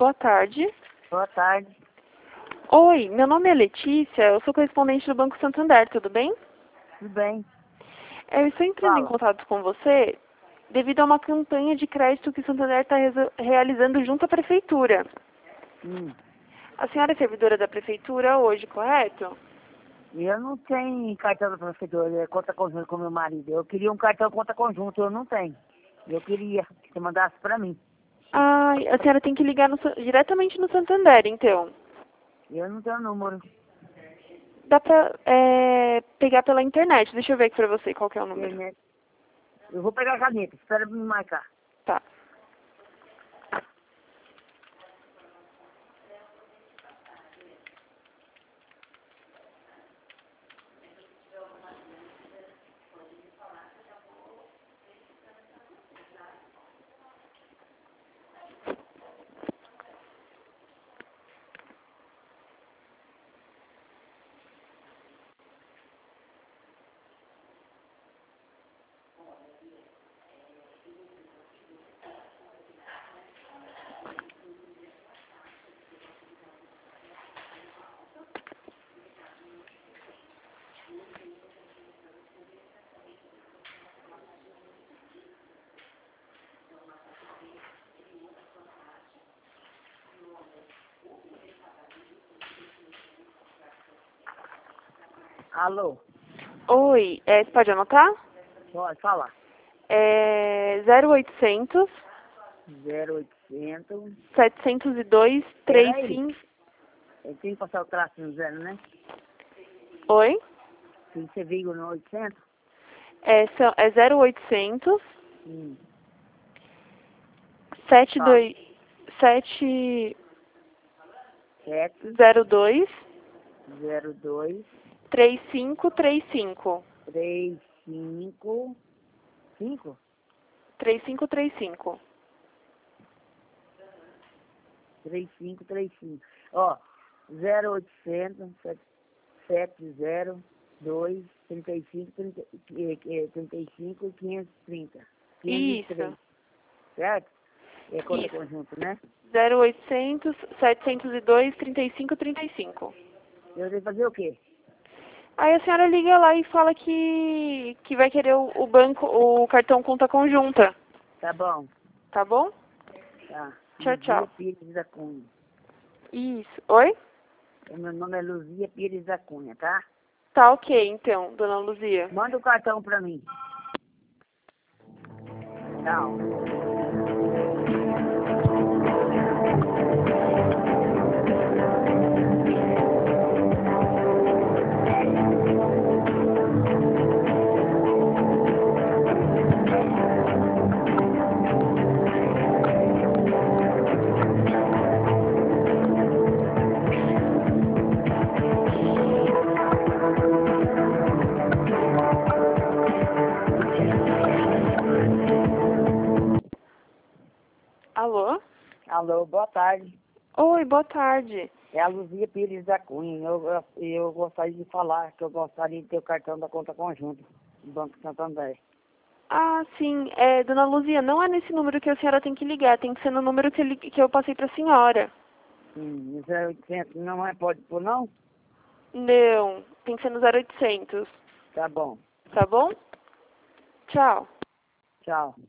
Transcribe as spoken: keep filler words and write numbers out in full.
boa tarde. Boa tarde. Oi, meu nome é Letícia, eu sou correspondente do Banco Santander, tudo bem? Tudo bem? Eu estou entrando em Fala. contato com você devido a uma campanha de crédito que o Santander está realizando junto à Prefeitura. Hum. A senhora é servidora da Prefeitura hoje, correto? Eu não tenho cartão da prefeitura, é conta conjunto com meu marido. Eu queria um cartão conta conjunto, eu não tenho. Eu queria que você mandasse pra mim. Ah, a senhora tem que ligar no Sa- diretamente no Santander, então. Eu não tenho número. Dá pra é, pegar pela internet. Deixa eu ver aqui pra você qual que é o número. Internet. Eu vou pegar a caneta, espera me marcar. Tá. Alô? Oi, é, você pode anotar? Pode falar. É zero oitocentos, zero oitocentos. setecentos e dois, trinta e Peraí. cinco. Eu tenho que passar o traço no zero, né? Oi? Tem que ser vírgula no oitocentos. É, são, é zero oitocentos, Hum. setenta e Fala. dois, sete sete zero dois, zero dois três cinco três cinco. três cinco cinco três cinco três cinco. três cinco três cinco. Ó, zero oitocentos sete zero dois trinta e cinco trinta trinta e cinco quinhentos e trinta. quinhentos e três. Isso, Certo? É conta isso. conjunto, né? zero oitocentos, setecentos e dois, trinta e cinco trinta e cinco. Eu devo fazer o quê? Aí a senhora liga lá e fala que, que vai querer o, o banco, o cartão conta conjunta, Tá bom. tá bom? Tá. Tchau, Luzia tchau. Pires da Cunha. Isso. Oi? O meu nome é Luzia Pires da Cunha, tá? Tá ok, então, dona Luzia. Manda o cartão pra mim. Tchau. Alô? Alô, boa tarde. Oi, boa tarde. É a Luzia Pires da Cunha. Eu, eu, eu gostaria de falar que eu gostaria de ter o cartão da conta conjunta do Banco Santander. Ah, sim. É, dona Luzia, não é nesse número que a senhora tem que ligar, tem que ser no número que, eu li- que eu passei pra senhora. Hum, zero oitocentos não é, pode pôr não? Não, tem que ser no zero oitocentos, Tá bom. tá bom? Tchau. Tchau.